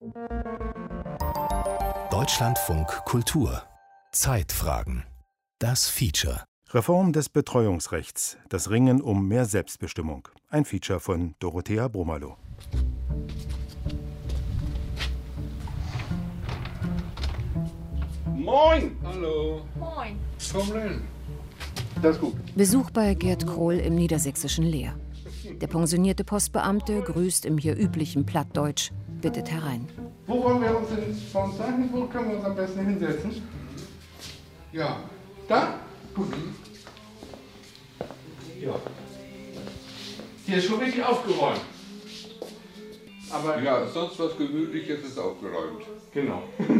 Deutschlandfunk Kultur. Zeitfragen. Das Feature. Reform des Betreuungsrechts. Das Ringen um mehr Selbstbestimmung. Ein Feature von Dorothea Brommerloh. Moin! Hallo. Moin. Komm rein. Das ist gut. Besuch bei Gerd Krohl im niedersächsischen Leer. Der pensionierte Postbeamte grüßt im hier üblichen Plattdeutsch, bittet herein. Wo wollen wir uns denn von sagen? Wo können wir uns am besten hinsetzen? Ja. Da? Gut. Ja. Hier ist schon richtig aufgeräumt. Aber Ja, sonst was Gemütliches ist aufgeräumt. genau.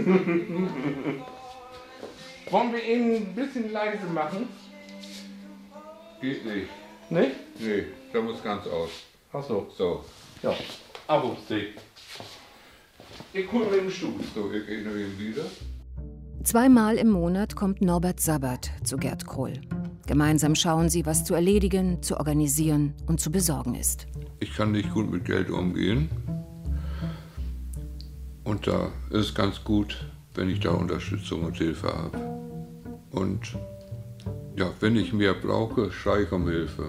Wollen wir ihn ein bisschen leise machen? Geht nicht. Nicht? Nee, da muss ganz aus. Ach so. So, Ja. Abo-Stick. Ich hol mir den Stuhl. so, ich gehe noch eben wieder. Zweimal im Monat kommt Norbert Sabat zu Gerd Krohl. Gemeinsam schauen sie, was zu erledigen, zu organisieren und zu besorgen ist. Ich kann nicht gut mit Geld umgehen. Und da ist es ganz gut, wenn ich da Unterstützung und Hilfe habe. Und ja, wenn ich mehr brauche, schreie ich um Hilfe.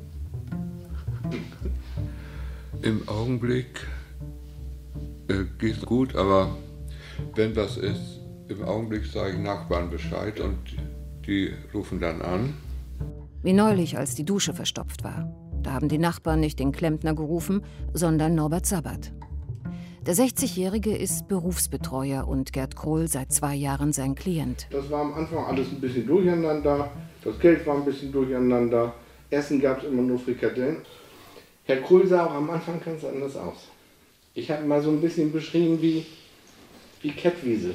Im Augenblick geht es gut, aber wenn was ist, im Augenblick sage ich Nachbarn Bescheid und die rufen dann an. Wie neulich, als die Dusche verstopft war. Da haben die Nachbarn nicht den Klempner gerufen, sondern Norbert Sabat. Der 60-Jährige ist Berufsbetreuer und Gerd Krohl seit 2 Jahren sein Klient. Das war am Anfang alles ein bisschen durcheinander. Das Geld war ein bisschen durcheinander. Essen gab es immer nur Frikadellen. Herr Krohl sah auch am Anfang ganz anders aus. Ich habe mal so ein bisschen beschrieben wie Kettwiese.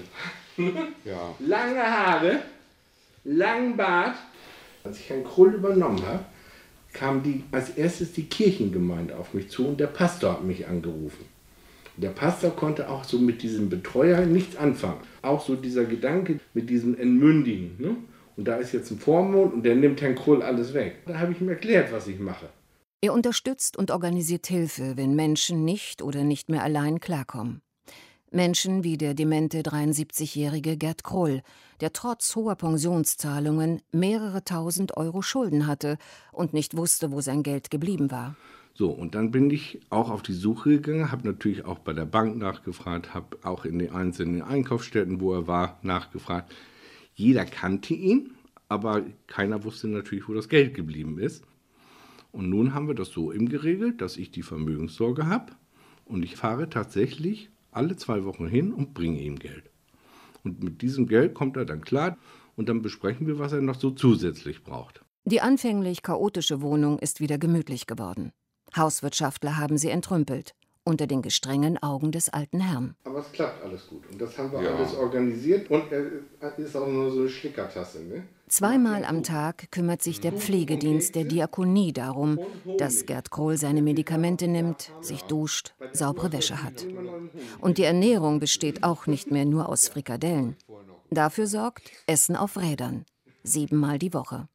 Ja. Lange Haare, langen Bart. Als ich Herrn Krohl übernommen habe, kam als erstes die Kirchengemeinde auf mich zu und der Pastor hat mich angerufen. Der Pastor konnte auch so mit diesem Betreuer nichts anfangen. Auch so dieser Gedanke mit diesem Entmündigen. Ne? Und da ist jetzt ein Vormund und der nimmt Herrn Krohl alles weg. Da habe ich ihm erklärt, was ich mache. Er unterstützt und organisiert Hilfe, wenn Menschen nicht oder nicht mehr allein klarkommen. Menschen wie der demente 73-jährige Gerd Krohl, der trotz hoher Pensionszahlungen mehrere tausend Euro Schulden hatte und nicht wusste, wo sein Geld geblieben war. So, und dann bin ich auch auf die Suche gegangen, habe natürlich auch bei der Bank nachgefragt, habe auch in den einzelnen Einkaufsstätten, wo er war, nachgefragt. Jeder kannte ihn, aber keiner wusste natürlich, wo das Geld geblieben ist. Und nun haben wir das so eben geregelt, dass ich die Vermögenssorge habe und ich fahre tatsächlich alle 2 Wochen hin und bringe ihm Geld. Und mit diesem Geld kommt er dann klar und dann besprechen wir, was er noch so zusätzlich braucht. Die anfänglich chaotische Wohnung ist wieder gemütlich geworden. Hauswirtschaftler haben sie entrümpelt, unter den gestrengen Augen des alten Herrn. Aber es klappt alles gut und das haben wir Ja. alles organisiert und er ist auch nur so eine Schlickertasse. Ne? 2-mal am Tag kümmert sich der Pflegedienst der Diakonie darum, dass Gerd Krohl seine Medikamente nimmt, sich duscht, saubere Wäsche hat. Und die Ernährung besteht auch nicht mehr nur aus Frikadellen. Dafür sorgt Essen auf Rädern, 7-mal die Woche.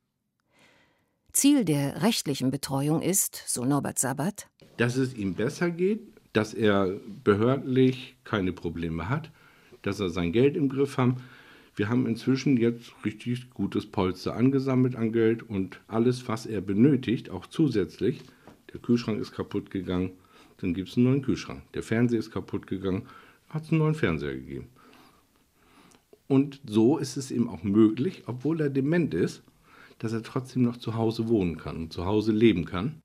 Ziel der rechtlichen Betreuung ist, so Norbert Sabat, Dass es ihm besser geht, dass er behördlich keine Probleme hat, dass er sein Geld im Griff hat. Wir haben inzwischen jetzt richtig gutes Polster angesammelt an Geld und alles, was er benötigt, auch zusätzlich. Der Kühlschrank ist kaputt gegangen, dann gibt es einen neuen Kühlschrank. Der Fernseher ist kaputt gegangen, hat es einen neuen Fernseher gegeben. Und so ist es ihm auch möglich, obwohl er dement ist, dass er trotzdem noch zu Hause wohnen kann und zu Hause leben kann.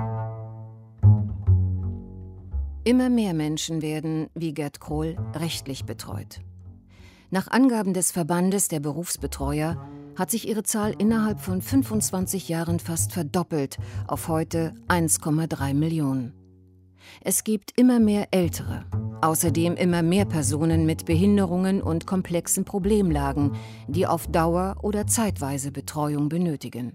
Immer mehr Menschen werden, wie Gerd Krohl, rechtlich betreut. Nach Angaben des Verbandes der Berufsbetreuer hat sich ihre Zahl innerhalb von 25 Jahren fast verdoppelt auf heute 1,3 Millionen. Es gibt immer mehr Ältere, außerdem immer mehr Personen mit Behinderungen und komplexen Problemlagen, die auf Dauer oder zeitweise Betreuung benötigen.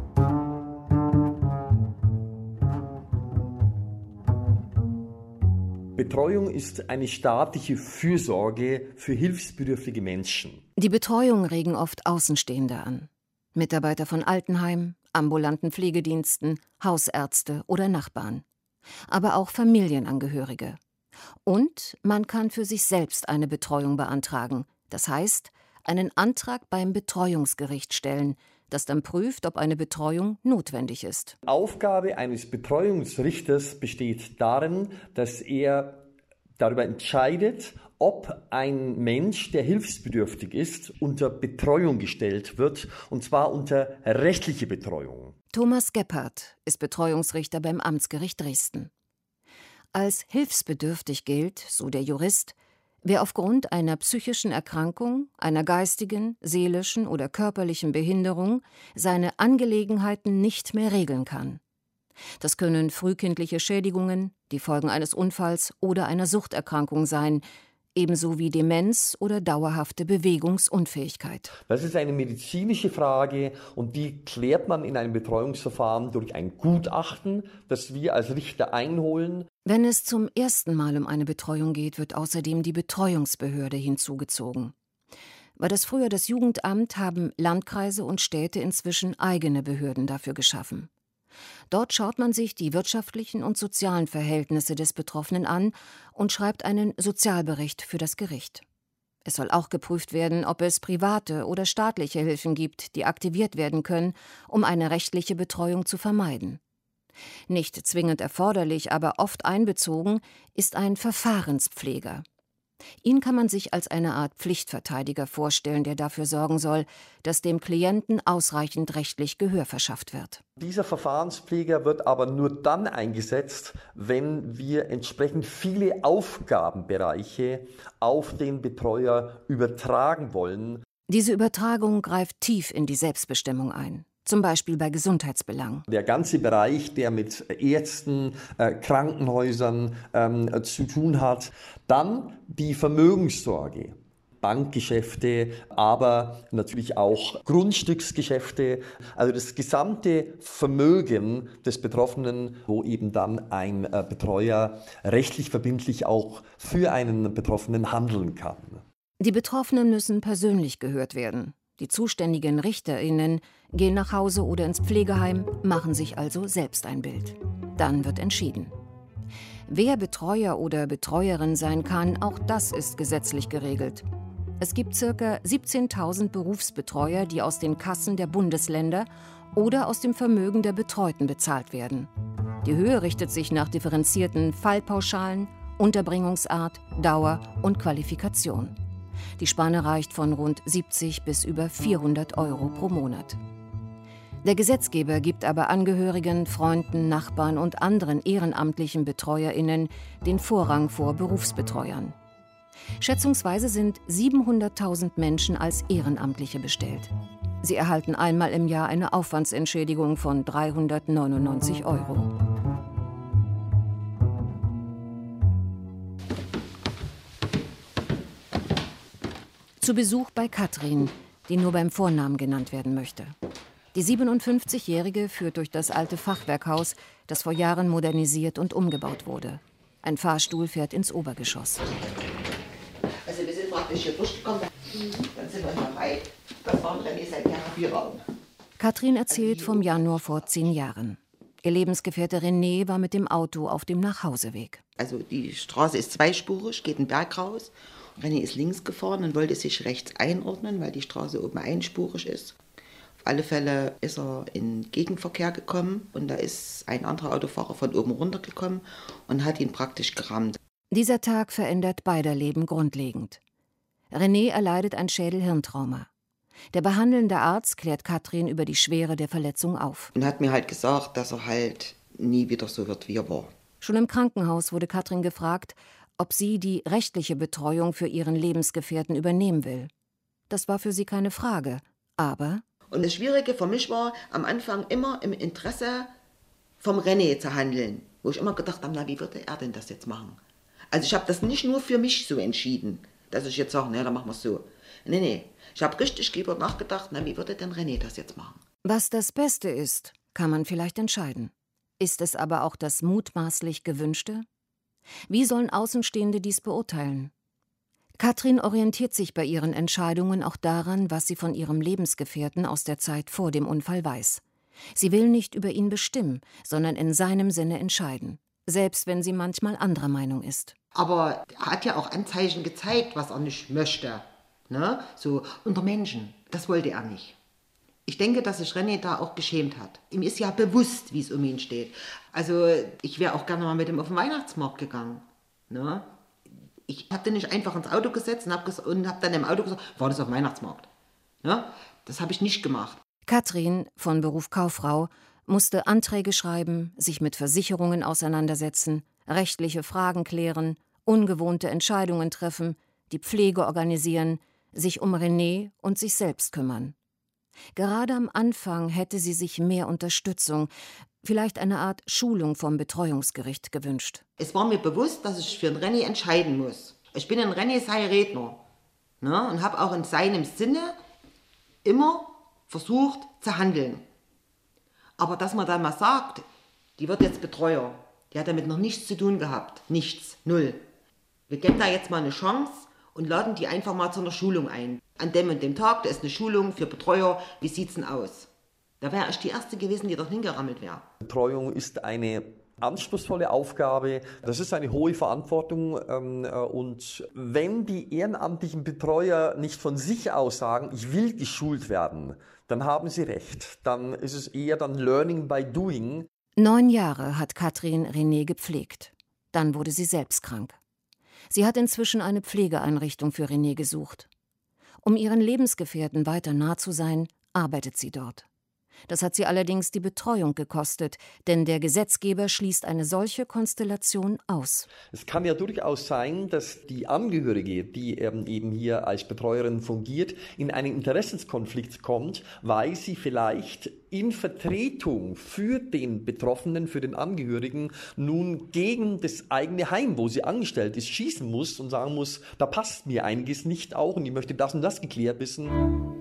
Betreuung ist eine staatliche Fürsorge für hilfsbedürftige Menschen. Die Betreuung regen oft Außenstehende an. Mitarbeiter von Altenheimen, ambulanten Pflegediensten, Hausärzte oder Nachbarn. Aber auch Familienangehörige. Und man kann für sich selbst eine Betreuung beantragen. Das heißt, einen Antrag beim Betreuungsgericht stellen, das dann prüft, ob eine Betreuung notwendig ist. Aufgabe eines Betreuungsrichters besteht darin, dass er darüber entscheidet, ob ein Mensch, der hilfsbedürftig ist, unter Betreuung gestellt wird, und zwar unter rechtliche Betreuung. Thomas Gebhardt ist Betreuungsrichter beim Amtsgericht Dresden. Als hilfsbedürftig gilt, so der Jurist, wer aufgrund einer psychischen Erkrankung, einer geistigen, seelischen oder körperlichen Behinderung seine Angelegenheiten nicht mehr regeln kann. Das können frühkindliche Schädigungen, die Folgen eines Unfalls oder einer Suchterkrankung sein, ebenso wie Demenz oder dauerhafte Bewegungsunfähigkeit. Das ist eine medizinische Frage und die klärt man in einem Betreuungsverfahren durch ein Gutachten, das wir als Richter einholen. Wenn es zum ersten Mal um eine Betreuung geht, wird außerdem die Betreuungsbehörde hinzugezogen. War das früher das Jugendamt, haben Landkreise und Städte inzwischen eigene Behörden dafür geschaffen. Dort schaut man sich die wirtschaftlichen und sozialen Verhältnisse des Betroffenen an und schreibt einen Sozialbericht für das Gericht. Es soll auch geprüft werden, ob es private oder staatliche Hilfen gibt, die aktiviert werden können, um eine rechtliche Betreuung zu vermeiden. Nicht zwingend erforderlich, aber oft einbezogen, ist ein Verfahrenspfleger. Ihn kann man sich als eine Art Pflichtverteidiger vorstellen, der dafür sorgen soll, dass dem Klienten ausreichend rechtlich Gehör verschafft wird. Dieser Verfahrenspfleger wird aber nur dann eingesetzt, wenn wir entsprechend viele Aufgabenbereiche auf den Betreuer übertragen wollen. Diese Übertragung greift tief in die Selbstbestimmung ein. Zum Beispiel bei Gesundheitsbelangen. Der ganze Bereich, der mit Ärzten, Krankenhäusern zu tun hat. Dann die Vermögenssorge, Bankgeschäfte, aber natürlich auch Grundstücksgeschäfte. Also das gesamte Vermögen des Betroffenen, wo eben dann ein Betreuer rechtlich verbindlich auch für einen Betroffenen handeln kann. Die Betroffenen müssen persönlich gehört werden. Die zuständigen RichterInnen gehen nach Hause oder ins Pflegeheim, machen sich also selbst ein Bild. Dann wird entschieden. Wer Betreuer oder Betreuerin sein kann, auch das ist gesetzlich geregelt. Es gibt ca. 17.000 Berufsbetreuer, die aus den Kassen der Bundesländer oder aus dem Vermögen der Betreuten bezahlt werden. Die Höhe richtet sich nach differenzierten Fallpauschalen, Unterbringungsart, Dauer und Qualifikation. Die Spanne reicht von rund 70 bis über 400 € pro Monat. Der Gesetzgeber gibt aber Angehörigen, Freunden, Nachbarn und anderen ehrenamtlichen BetreuerInnen den Vorrang vor Berufsbetreuern. Schätzungsweise sind 700.000 Menschen als Ehrenamtliche bestellt. Sie erhalten einmal im Jahr eine Aufwandsentschädigung von 399 €. Zu Besuch bei Katrin, die nur beim Vornamen genannt werden möchte. Die 57-Jährige führt durch das alte Fachwerkhaus, das vor Jahren modernisiert und umgebaut wurde. Ein Fahrstuhl fährt ins Obergeschoss. Also wir sind praktisch hier durchgekommen, dann sind wir hier rein, das war ein René sein Therapieraum. Katrin erzählt vom Januar vor 10 Jahren. Ihr Lebensgefährte René war mit dem Auto auf dem Nachhauseweg. Also die Straße ist zweispurig, geht einen Berg raus. René ist links gefahren und wollte sich rechts einordnen, weil die Straße oben einspurig ist. Auf alle Fälle ist er in Gegenverkehr gekommen und da ist ein anderer Autofahrer von oben runtergekommen und hat ihn praktisch gerammt. Dieser Tag verändert beider Leben grundlegend. René erleidet ein Schädel-Hirntrauma. Der behandelnde Arzt klärt Katrin über die Schwere der Verletzung auf. Und hat mir halt gesagt, dass er halt nie wieder so wird, wie er war. Schon im Krankenhaus wurde Katrin gefragt, ob sie die rechtliche Betreuung für ihren Lebensgefährten übernehmen will. Das war für sie keine Frage, aber... Und das Schwierige für mich war, am Anfang immer im Interesse vom René zu handeln. Wo ich immer gedacht habe, na, wie würde er denn das jetzt machen? Also ich habe das nicht nur für mich so entschieden, dass ich jetzt sage, na, dann machen wir es so. Nee. Ich habe richtig drüber nachgedacht, na, wie würde denn René das jetzt machen? Was das Beste ist, kann man vielleicht entscheiden. Ist es aber auch das mutmaßlich Gewünschte? Wie sollen Außenstehende dies beurteilen? Katrin orientiert sich bei ihren Entscheidungen auch daran, was sie von ihrem Lebensgefährten aus der Zeit vor dem Unfall weiß. Sie will nicht über ihn bestimmen, sondern in seinem Sinne entscheiden. selbst wenn sie manchmal anderer Meinung ist. Aber er hat ja auch Anzeichen gezeigt, was er nicht möchte. Ne? So unter Menschen. Das wollte er nicht. Ich denke, dass sich René da auch geschämt hat. Ihm ist ja bewusst, wie es um ihn steht. Also ich wäre auch gerne mal mit ihm auf den Weihnachtsmarkt gegangen. Ne? Ich habe den nicht einfach ins Auto gesetzt und hab dann im Auto gesagt, war das auf dem Weihnachtsmarkt? Ne? Das habe ich nicht gemacht. Katrin, von Beruf Kauffrau, musste Anträge schreiben, sich mit Versicherungen auseinandersetzen, rechtliche Fragen klären, ungewohnte Entscheidungen treffen, die Pflege organisieren, sich um René und sich selbst kümmern. Gerade am Anfang hätte sie sich mehr Unterstützung, vielleicht eine Art Schulung vom Betreuungsgericht gewünscht. Es war mir bewusst, dass ich für den René entscheiden muss. Ich bin ein René sein Redner, ne? Und habe auch in seinem Sinne immer versucht zu handeln. Aber dass man dann mal sagt, die wird jetzt Betreuer, die hat damit noch nichts zu tun gehabt. Nichts, null. Wir geben da jetzt mal eine Chance und laden die einfach mal zu einer Schulung ein. An dem und dem Tag, da ist eine Schulung für Betreuer, wie sieht's denn aus? Da wäre ich die Erste gewesen, die dort hingerammelt wäre. Betreuung ist eine anspruchsvolle Aufgabe, das ist eine hohe Verantwortung und wenn die ehrenamtlichen Betreuer nicht von sich aus sagen, ich will geschult werden, dann haben sie recht. Dann ist es eher dann Learning by Doing. 9 Jahre hat Katrin René gepflegt. Dann wurde sie selbst krank. Sie hat inzwischen eine Pflegeeinrichtung für René gesucht. Um ihren Lebensgefährten weiter nah zu sein, arbeitet sie dort. Das hat sie allerdings die Betreuung gekostet, denn der Gesetzgeber schließt eine solche Konstellation aus. Es kann ja durchaus sein, dass die Angehörige, die eben hier als Betreuerin fungiert, in einen Interessenskonflikt kommt, weil sie vielleicht in Vertretung für den Betroffenen, für den Angehörigen, nun gegen das eigene Heim, wo sie angestellt ist, schießen muss und sagen muss, da passt mir einiges nicht auch und ich möchte das und das geklärt wissen.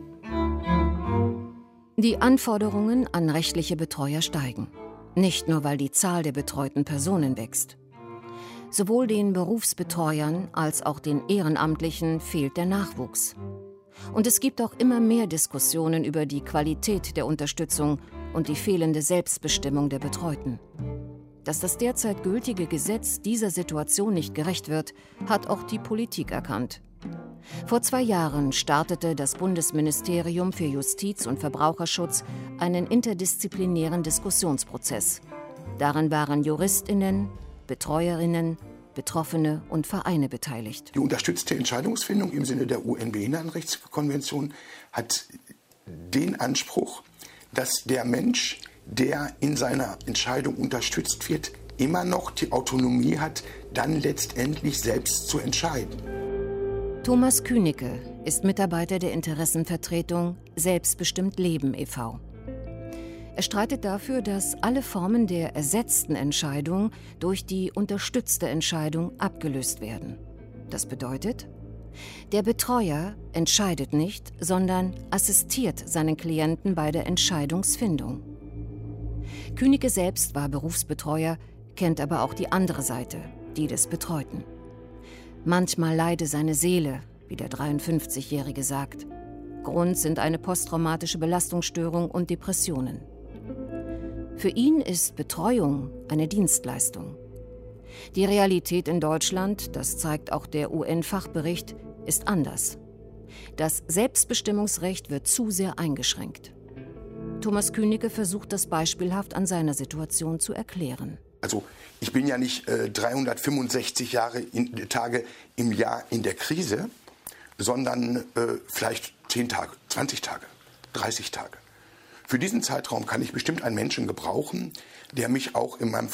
Die Anforderungen an rechtliche Betreuer steigen. Nicht nur, weil die Zahl der betreuten Personen wächst. Sowohl den Berufsbetreuern als auch den Ehrenamtlichen fehlt der Nachwuchs. Und es gibt auch immer mehr Diskussionen über die Qualität der Unterstützung und die fehlende Selbstbestimmung der Betreuten. Dass das derzeit gültige Gesetz dieser Situation nicht gerecht wird, hat auch die Politik erkannt. Vor 2 Jahren startete das Bundesministerium für Justiz und Verbraucherschutz einen interdisziplinären Diskussionsprozess. Daran waren JuristInnen, BetreuerInnen, Betroffene und Vereine beteiligt. Die unterstützte Entscheidungsfindung im Sinne der UN-Behindertenrechtskonvention hat den Anspruch, dass der Mensch, der in seiner Entscheidung unterstützt wird, immer noch die Autonomie hat, dann letztendlich selbst zu entscheiden. Thomas Künicke ist Mitarbeiter der Interessenvertretung Selbstbestimmt Leben e.V. Er streitet dafür, dass alle Formen der ersetzten Entscheidung durch die unterstützte Entscheidung abgelöst werden. Das bedeutet, der Betreuer entscheidet nicht, sondern assistiert seinen Klienten bei der Entscheidungsfindung. Künicke selbst war Berufsbetreuer, kennt aber auch die andere Seite, die des Betreuten. Manchmal leide seine Seele, wie der 53-Jährige sagt. Grund sind eine posttraumatische Belastungsstörung und Depressionen. Für ihn ist Betreuung eine Dienstleistung. Die Realität in Deutschland, das zeigt auch der UN-Fachbericht, ist anders. Das Selbstbestimmungsrecht wird zu sehr eingeschränkt. Thomas Künicke versucht das beispielhaft an seiner Situation zu erklären. Also ich bin ja nicht 365 Tage im Jahr in der Krise, sondern vielleicht 10 Tage, 20 Tage, 30 Tage. Für diesen Zeitraum kann ich bestimmt einen Menschen gebrauchen, der mich auch in meinen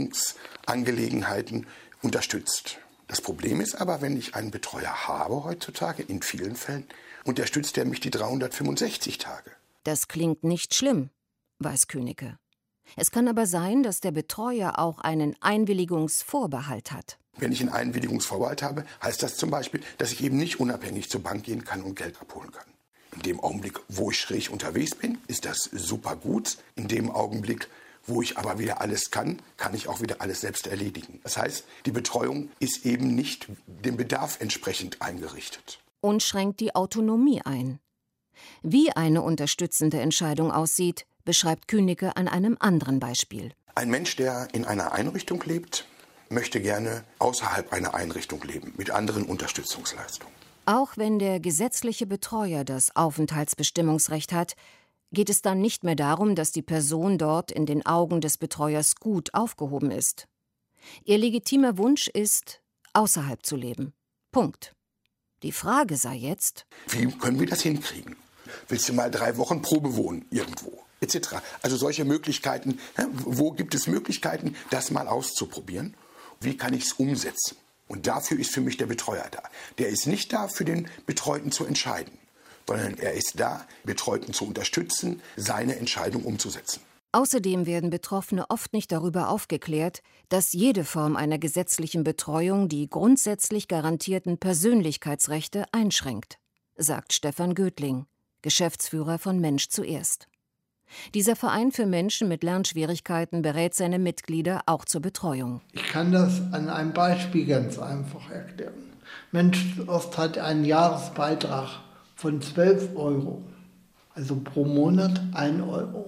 Verwaltungsangelegenheiten unterstützt. Das Problem ist aber, wenn ich einen Betreuer habe heutzutage, in vielen Fällen, unterstützt er mich die 365 Tage. Das klingt nicht schlimm, weiß Künicke. Es kann aber sein, dass der Betreuer auch einen Einwilligungsvorbehalt hat. Wenn ich einen Einwilligungsvorbehalt habe, heißt das zum Beispiel, dass ich eben nicht unabhängig zur Bank gehen kann und Geld abholen kann. In dem Augenblick, wo ich schräg unterwegs bin, ist das super gut. In dem Augenblick, wo ich aber wieder alles kann ich auch wieder alles selbst erledigen. Das heißt, die Betreuung ist eben nicht dem Bedarf entsprechend eingerichtet. Und schränkt die Autonomie ein. Wie eine unterstützende Entscheidung aussieht, beschreibt Künicke an einem anderen Beispiel. Ein Mensch, der in einer Einrichtung lebt, möchte gerne außerhalb einer Einrichtung leben, mit anderen Unterstützungsleistungen. Auch wenn der gesetzliche Betreuer das Aufenthaltsbestimmungsrecht hat, geht es dann nicht mehr darum, dass die Person dort in den Augen des Betreuers gut aufgehoben ist. Ihr legitimer Wunsch ist, außerhalb zu leben. Punkt. Die Frage sei jetzt: Wie können wir das hinkriegen? Willst du mal 3 Wochen Probe wohnen irgendwo? Etc. Also solche Möglichkeiten, wo gibt es Möglichkeiten, das mal auszuprobieren? Wie kann ich es umsetzen? Und dafür ist für mich der Betreuer da. Der ist nicht da, für den Betreuten zu entscheiden, sondern er ist da, Betreuten zu unterstützen, seine Entscheidung umzusetzen. Außerdem werden Betroffene oft nicht darüber aufgeklärt, dass jede Form einer gesetzlichen Betreuung die grundsätzlich garantierten Persönlichkeitsrechte einschränkt, sagt Stefan Götling, Geschäftsführer von Mensch zuerst. Dieser Verein für Menschen mit Lernschwierigkeiten berät seine Mitglieder auch zur Betreuung. Ich kann das an einem Beispiel ganz einfach erklären. Mensch zuerst hat einen Jahresbeitrag von 12 €, also pro Monat 1 €.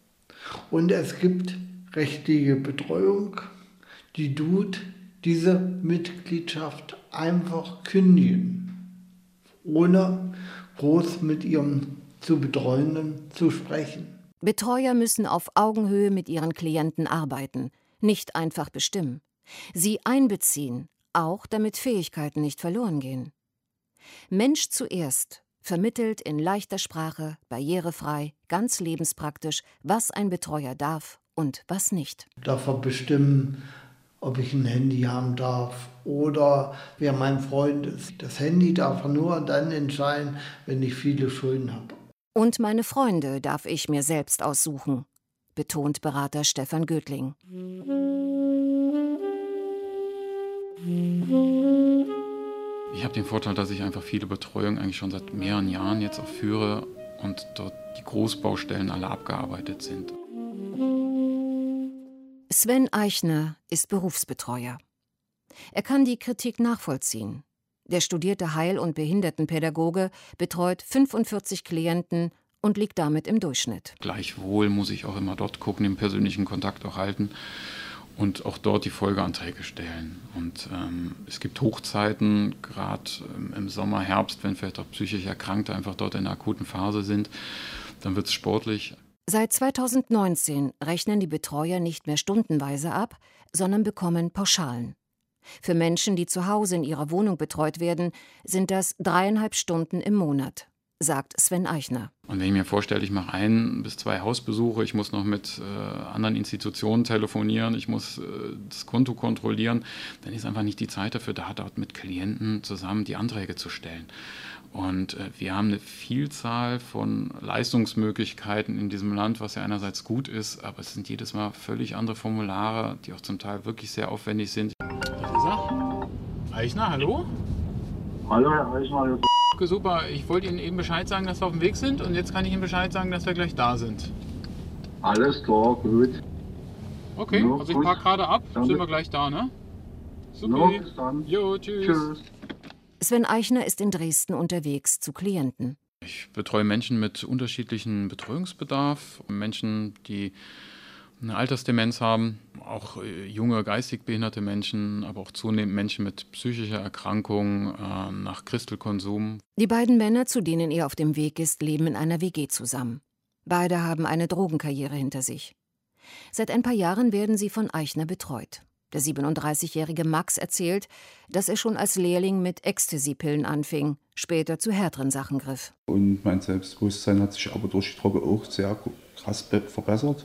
Und es gibt rechtliche Betreuung, die tut diese Mitgliedschaft einfach kündigen, ohne groß mit ihrem zu Betreuenden zu sprechen. Betreuer müssen auf Augenhöhe mit ihren Klienten arbeiten, nicht einfach bestimmen. Sie einbeziehen, auch damit Fähigkeiten nicht verloren gehen. Mensch zuerst vermittelt in leichter Sprache, barrierefrei, ganz lebenspraktisch, was ein Betreuer darf und was nicht. Darf er bestimmen, ob ich ein Handy haben darf oder wer mein Freund ist. Das Handy darf er nur dann entscheiden, wenn ich viele Schulden habe. Und meine Freunde darf ich mir selbst aussuchen, betont Berater Stefan Götling. Ich habe den Vorteil, dass ich einfach viele Betreuungen eigentlich schon seit mehreren Jahren jetzt auch führe und dort die Großbaustellen alle abgearbeitet sind. Sven Eichner ist Berufsbetreuer. Er kann die Kritik nachvollziehen. Der studierte Heil- und Behindertenpädagoge betreut 45 Klienten und liegt damit im Durchschnitt. Gleichwohl muss ich auch immer dort gucken, den persönlichen Kontakt auch halten und auch dort die Folgeanträge stellen. Und es gibt Hochzeiten, gerade im Sommer, Herbst, wenn vielleicht auch psychisch Erkrankte einfach dort in einer akuten Phase sind, dann wird es sportlich. Seit 2019 rechnen die Betreuer nicht mehr stundenweise ab, sondern bekommen Pauschalen. Für Menschen, die zu Hause in ihrer Wohnung betreut werden, sind das 3,5 Stunden im Monat, sagt Sven Eichner. Und wenn ich mir vorstelle, ich mache 1 bis 2 Hausbesuche, ich muss noch mit anderen Institutionen telefonieren, ich muss das Konto kontrollieren, dann ist einfach nicht die Zeit dafür da, dort mit Klienten zusammen die Anträge zu stellen. Und wir haben eine Vielzahl von Leistungsmöglichkeiten in diesem Land, was ja einerseits gut ist, aber es sind jedes Mal völlig andere Formulare, die auch zum Teil wirklich sehr aufwendig sind. Eichner, hallo? Hallo, Herr Eichner. Okay, super, ich wollte Ihnen eben Bescheid sagen, dass wir auf dem Weg sind und jetzt kann ich Ihnen Bescheid sagen, dass wir gleich da sind. Alles klar, gut. Okay, ja, also ich parke gerade ab, sind wir gleich da, ne? Super. Ja, bis dann. Jo, tschüss. Sven Eichner ist in Dresden unterwegs zu Klienten. Ich betreue Menschen mit unterschiedlichem Betreuungsbedarf, Menschen, die eine Altersdemenz haben, auch junge, geistig behinderte Menschen, aber auch zunehmend Menschen mit psychischer Erkrankung nach Crystal-Konsum. Die beiden Männer, zu denen er auf dem Weg ist, leben in einer WG zusammen. Beide haben eine Drogenkarriere hinter sich. Seit ein paar Jahren werden sie von Eichner betreut. Der 37-jährige Max erzählt, dass er schon als Lehrling mit Ecstasy-Pillen anfing, später zu härteren Sachen griff. Und mein Selbstbewusstsein hat sich aber durch die Droge auch sehr krass verbessert.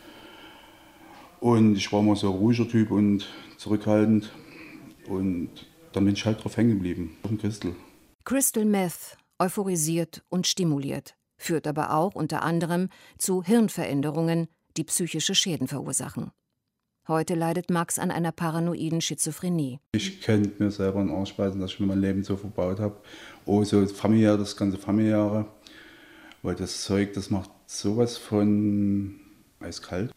Und ich war immer so ein ruhiger Typ und zurückhaltend. Und dann bin ich halt drauf hängen geblieben, auf dem Crystal. Crystal Meth euphorisiert und stimuliert, führt aber auch unter anderem zu Hirnveränderungen, die psychische Schäden verursachen. Heute leidet Max an einer paranoiden Schizophrenie. Ich könnte mir selber einen Arsch beißen, dass ich mir mein Leben so verbaut habe. Oh, so familiär, das ganze Familiäre. Weil das Zeug, das macht sowas von eiskalt.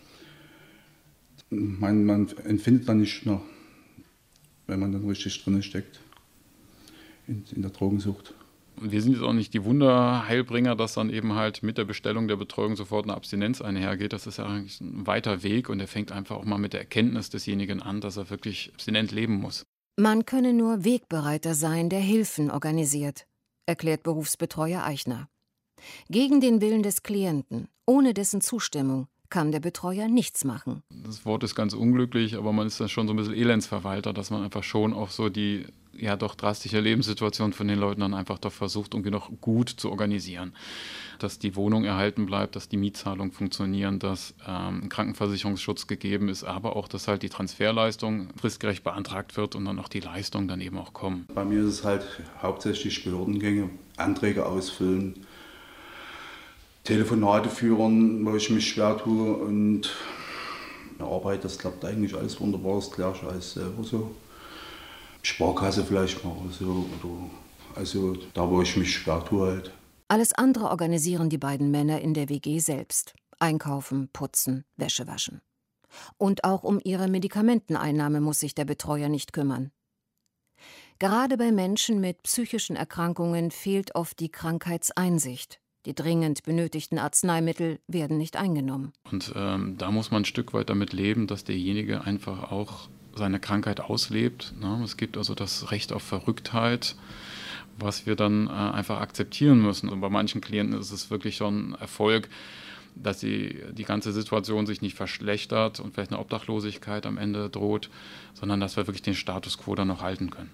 Man empfindet dann nicht mehr, wenn man dann richtig drin steckt in der Drogensucht. Wir sind jetzt auch nicht die Wunderheilbringer, dass dann eben halt mit der Bestellung der Betreuung sofort eine Abstinenz einhergeht. Das ist ja eigentlich ein weiter Weg und der fängt einfach auch mal mit der Erkenntnis desjenigen an, dass er wirklich abstinent leben muss. Man könne nur Wegbereiter sein, der Hilfen organisiert, erklärt Berufsbetreuer Eichner. Gegen den Willen des Klienten, ohne dessen Zustimmung, kann der Betreuer nichts machen. Das Wort ist ganz unglücklich, aber man ist dann schon so ein bisschen Elendsverwalter, dass man einfach schon auch so die ja doch drastische Lebenssituation von den Leuten dann einfach doch versucht, irgendwie noch gut zu organisieren. Dass die Wohnung erhalten bleibt, dass die Mietzahlungen funktionieren, dass ein Krankenversicherungsschutz gegeben ist, aber auch, dass halt die Transferleistung fristgerecht beantragt wird und dann auch die Leistungen dann eben auch kommen. Bei mir ist es halt hauptsächlich Behördengänge, Anträge ausfüllen, Telefonate führen, wo ich mich schwer tue, und eine Arbeit, das klappt eigentlich alles wunderbar, das gleiche als selber so. Sparkasse vielleicht mal so, oder also da, wo ich mich schwer tue halt. Alles andere organisieren die beiden Männer in der WG selbst. Einkaufen, putzen, Wäsche waschen. Und auch um ihre Medikamenteneinnahme muss sich der Betreuer nicht kümmern. Gerade bei Menschen mit psychischen Erkrankungen fehlt oft die Krankheitseinsicht. Die dringend benötigten Arzneimittel werden nicht eingenommen. Und da muss man ein Stück weit damit leben, dass derjenige einfach auch seine Krankheit auslebt. Ne? Es gibt also das Recht auf Verrücktheit, was wir dann einfach akzeptieren müssen. Und bei manchen Klienten ist es wirklich schon ein Erfolg, dass die ganze Situation sich nicht verschlechtert und vielleicht eine Obdachlosigkeit am Ende droht, sondern dass wir wirklich den Status quo dann noch halten können.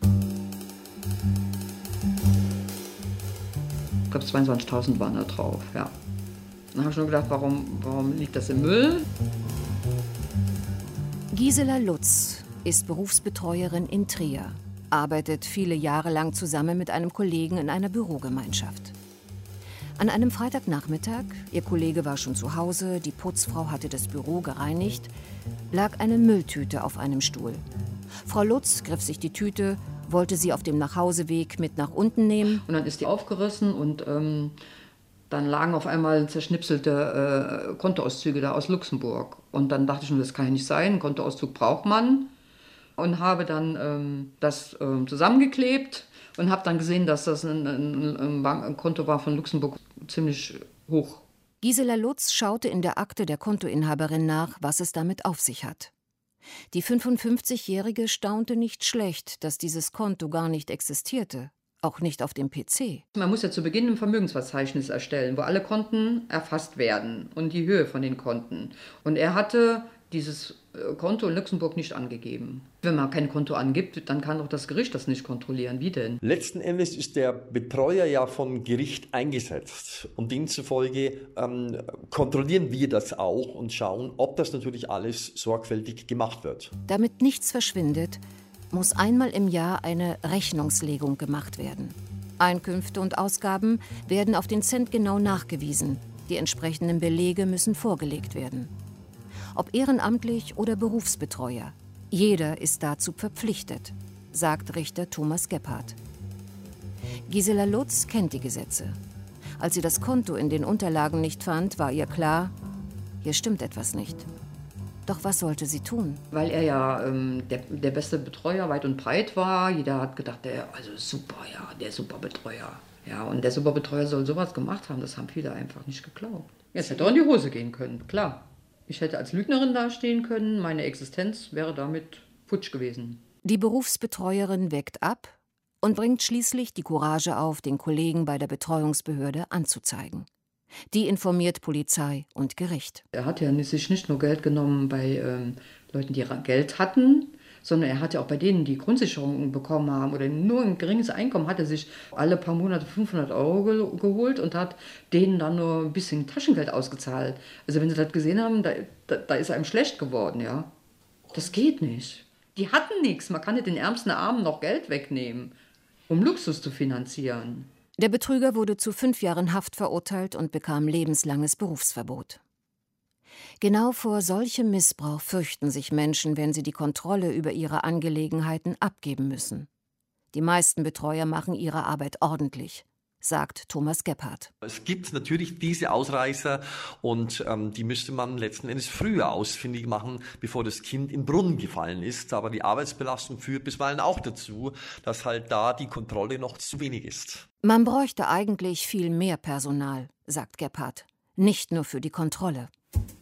Ich glaube, 22.000 waren da drauf, ja. Dann habe ich nur gedacht, warum liegt das im Müll? Gisela Lutz ist Berufsbetreuerin in Trier, arbeitet viele Jahre lang zusammen mit einem Kollegen in einer Bürogemeinschaft. An einem Freitagnachmittag, ihr Kollege war schon zu Hause, die Putzfrau hatte das Büro gereinigt, lag eine Mülltüte auf einem Stuhl. Frau Lutz griff sich die Tüte, wollte sie auf dem Nachhauseweg mit nach unten nehmen. Und dann ist die aufgerissen und dann lagen auf einmal zerschnipselte Kontoauszüge da aus Luxemburg. Und dann dachte ich mir, das kann ja nicht sein, einen Kontoauszug braucht man. Und habe dann das zusammengeklebt und habe dann gesehen, dass das ein Bankkonto war von Luxemburg, ziemlich hoch. Gisela Lutz schaute in der Akte der Kontoinhaberin nach, was es damit auf sich hat. Die 55-Jährige staunte nicht schlecht, dass dieses Konto gar nicht existierte, auch nicht auf dem PC. Man muss ja zu Beginn ein Vermögensverzeichnis erstellen, wo alle Konten erfasst werden und die Höhe von den Konten. Und er hatte dieses Konto in Luxemburg nicht angegeben. Wenn man kein Konto angibt, dann kann auch das Gericht das nicht kontrollieren. Wie denn? Letzten Endes ist der Betreuer ja vom Gericht eingesetzt. Und demzufolge kontrollieren wir das auch und schauen, ob das natürlich alles sorgfältig gemacht wird. Damit nichts verschwindet, muss einmal im Jahr eine Rechnungslegung gemacht werden. Einkünfte und Ausgaben werden auf den Cent genau nachgewiesen. Die entsprechenden Belege müssen vorgelegt werden. Ob ehrenamtlich oder Berufsbetreuer, jeder ist dazu verpflichtet, sagt Richter Thomas Gebhardt. Gisela Lutz kennt die Gesetze. Als sie das Konto in den Unterlagen nicht fand, war ihr klar, hier stimmt etwas nicht. Doch was sollte sie tun? Weil er ja der beste Betreuer weit und breit war. Jeder hat gedacht, der Superbetreuer. Ja, und der Superbetreuer soll sowas gemacht haben. Das haben viele einfach nicht geglaubt. Jetzt hätte auch in die Hose gehen können, klar. Ich hätte als Lügnerin dastehen können, meine Existenz wäre damit futsch gewesen. Die Berufsbetreuerin weckt ab und bringt schließlich die Courage auf, den Kollegen bei der Betreuungsbehörde anzuzeigen. Die informiert Polizei und Gericht. Er hat ja sich nicht nur Geld genommen bei Leuten, die Geld hatten, sondern er hat ja auch bei denen, die Grundsicherung bekommen haben oder nur ein geringes Einkommen, hat er sich alle paar Monate 500 € geholt und hat denen dann nur ein bisschen Taschengeld ausgezahlt. Also wenn sie das gesehen haben, da ist einem schlecht geworden, ja. Das geht nicht. Die hatten nichts. Man kann nicht den ärmsten Armen noch Geld wegnehmen, um Luxus zu finanzieren. Der Betrüger wurde zu 5 Jahren Haft verurteilt und bekam lebenslanges Berufsverbot. Genau vor solchem Missbrauch fürchten sich Menschen, wenn sie die Kontrolle über ihre Angelegenheiten abgeben müssen. Die meisten Betreuer machen ihre Arbeit ordentlich. sagt Thomas Gebhardt. Es gibt natürlich diese Ausreißer und die müsste man letzten Endes früher ausfindig machen, bevor das Kind in den Brunnen gefallen ist. Aber die Arbeitsbelastung führt bisweilen auch dazu, dass halt da die Kontrolle noch zu wenig ist. Man bräuchte eigentlich viel mehr Personal, sagt Gebhardt, nicht nur für die Kontrolle.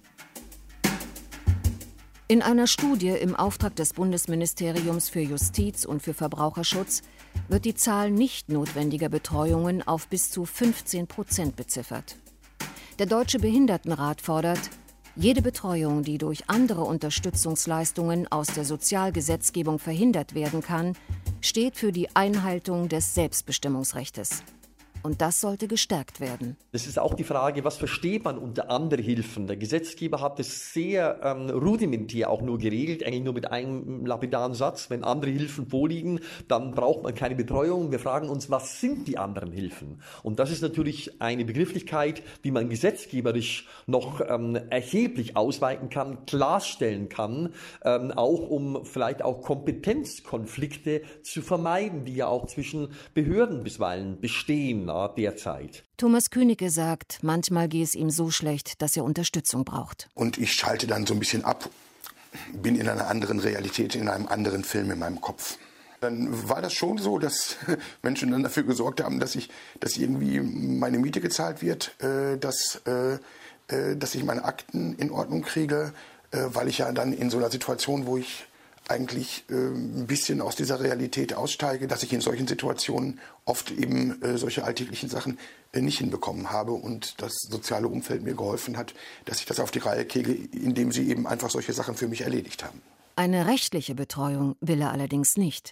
In einer Studie im Auftrag des Bundesministeriums für Justiz und für Verbraucherschutz wird die Zahl nicht notwendiger Betreuungen auf bis zu 15% beziffert. Der Deutsche Behindertenrat fordert, jede Betreuung, die durch andere Unterstützungsleistungen aus der Sozialgesetzgebung verhindert werden kann, steht für die Einhaltung des Selbstbestimmungsrechts. Und das sollte gestärkt werden. Das ist auch die Frage, was versteht man unter andere Hilfen? Der Gesetzgeber hat es sehr rudimentär auch nur geregelt, eigentlich nur mit einem lapidaren Satz. Wenn andere Hilfen vorliegen, dann braucht man keine Betreuung. Wir fragen uns, was sind die anderen Hilfen? Und das ist natürlich eine Begrifflichkeit, die man gesetzgeberisch noch erheblich ausweiten kann, klarstellen kann, auch um vielleicht auch Kompetenzkonflikte zu vermeiden, die ja auch zwischen Behörden bisweilen bestehen derzeit. Thomas Künicke sagt, manchmal gehe es ihm so schlecht, dass er Unterstützung braucht. Und ich schalte dann so ein bisschen ab, bin in einer anderen Realität, in einem anderen Film in meinem Kopf. Dann war das schon so, dass Menschen dann dafür gesorgt haben, dass irgendwie meine Miete gezahlt wird, dass ich meine Akten in Ordnung kriege, weil ich ja dann in so einer Situation, wo ich eigentlich ein bisschen aus dieser Realität aussteige, dass ich in solchen Situationen oft eben solche alltäglichen Sachen nicht hinbekommen habe und das soziale Umfeld mir geholfen hat, dass ich das auf die Reihe kriege, indem sie eben einfach solche Sachen für mich erledigt haben. Eine rechtliche Betreuung will er allerdings nicht.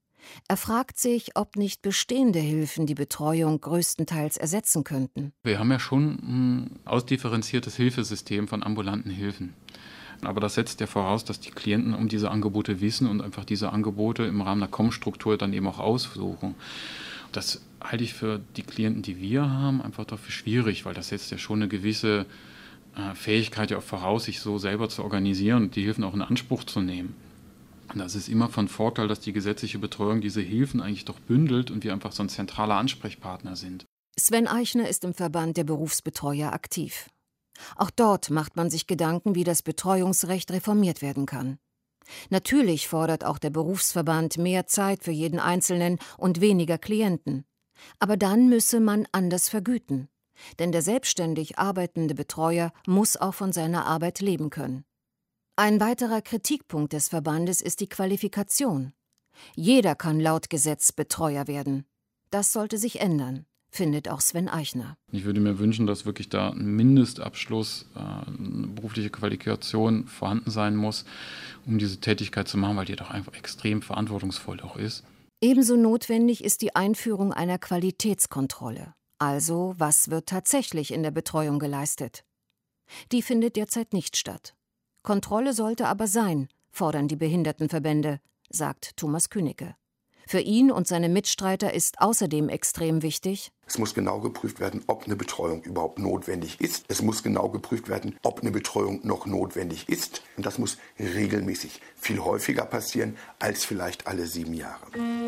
Er fragt sich, ob nicht bestehende Hilfen die Betreuung größtenteils ersetzen könnten. Wir haben ja schon ein ausdifferenziertes Hilfesystem von ambulanten Hilfen. Aber das setzt ja voraus, dass die Klienten um diese Angebote wissen und einfach diese Angebote im Rahmen der Kommstruktur dann eben auch aussuchen. Das halte ich für die Klienten, die wir haben, einfach dafür schwierig, weil das setzt ja schon eine gewisse Fähigkeit ja auch voraus, sich so selber zu organisieren und die Hilfen auch in Anspruch zu nehmen. Und das ist immer von Vorteil, dass die gesetzliche Betreuung diese Hilfen eigentlich doch bündelt und wir einfach so ein zentraler Ansprechpartner sind. Sven Eichner ist im Verband der Berufsbetreuer aktiv. Auch dort macht man sich Gedanken, wie das Betreuungsrecht reformiert werden kann. Natürlich fordert auch der Berufsverband mehr Zeit für jeden Einzelnen und weniger Klienten. Aber dann müsse man anders vergüten. Denn der selbstständig arbeitende Betreuer muss auch von seiner Arbeit leben können. Ein weiterer Kritikpunkt des Verbandes ist die Qualifikation. Jeder kann laut Gesetz Betreuer werden. Das sollte sich ändern, findet auch Sven Eichner. Ich würde mir wünschen, dass wirklich da ein Mindestabschluss, eine berufliche Qualifikation vorhanden sein muss, um diese Tätigkeit zu machen, weil die doch einfach extrem verantwortungsvoll auch ist. Ebenso notwendig ist die Einführung einer Qualitätskontrolle. Also, was wird tatsächlich in der Betreuung geleistet? Die findet derzeit nicht statt. Kontrolle sollte aber sein, fordern die Behindertenverbände, sagt Thomas Künicke. Für ihn und seine Mitstreiter ist außerdem extrem wichtig: Es muss genau geprüft werden, ob eine Betreuung überhaupt notwendig ist. Es muss genau geprüft werden, ob eine Betreuung noch notwendig ist. Und das muss regelmäßig, viel häufiger passieren als vielleicht alle 7 Jahre.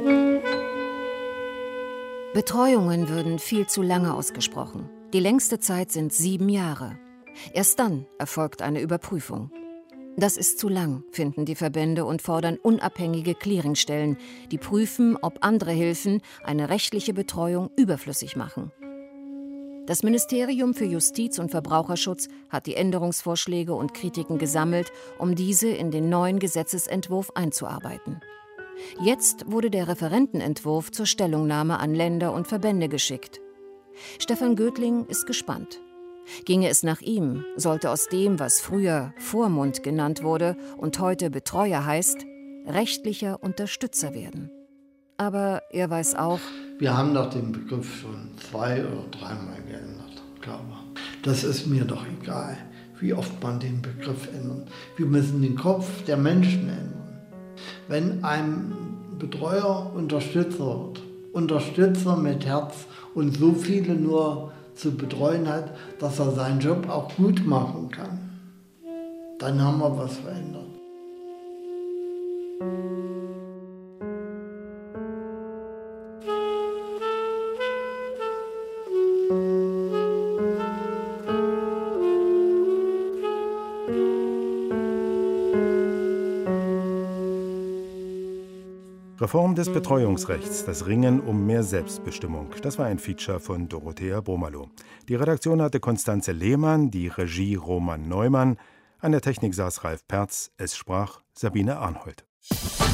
Betreuungen würden viel zu lange ausgesprochen. Die längste Zeit sind 7 Jahre. Erst dann erfolgt eine Überprüfung. Das ist zu lang, finden die Verbände und fordern unabhängige Clearingstellen, die prüfen, ob andere Hilfen eine rechtliche Betreuung überflüssig machen. Das Ministerium für Justiz und Verbraucherschutz hat die Änderungsvorschläge und Kritiken gesammelt, um diese in den neuen Gesetzesentwurf einzuarbeiten. Jetzt wurde der Referentenentwurf zur Stellungnahme an Länder und Verbände geschickt. Stefan Götling ist gespannt. Ginge es nach ihm, sollte aus dem, was früher Vormund genannt wurde und heute Betreuer heißt, rechtlicher Unterstützer werden. Aber er weiß auch: Wir haben doch den Begriff schon 2 oder 3 Mal geändert, glaube ich. Das ist mir doch egal, wie oft man den Begriff ändert. Wir müssen den Kopf der Menschen ändern. Wenn ein Betreuer Unterstützer wird, Unterstützer mit Herz und so viele nur zu betreuen hat, dass er seinen Job auch gut machen kann, dann haben wir was verändert. Reform des Betreuungsrechts, das Ringen um mehr Selbstbestimmung. Das war ein Feature von Dorothea Bromalow. Die Redaktion hatte Konstanze Lehmann, die Regie Roman Neumann. An der Technik saß Ralf Perz, es sprach Sabine Arnhold.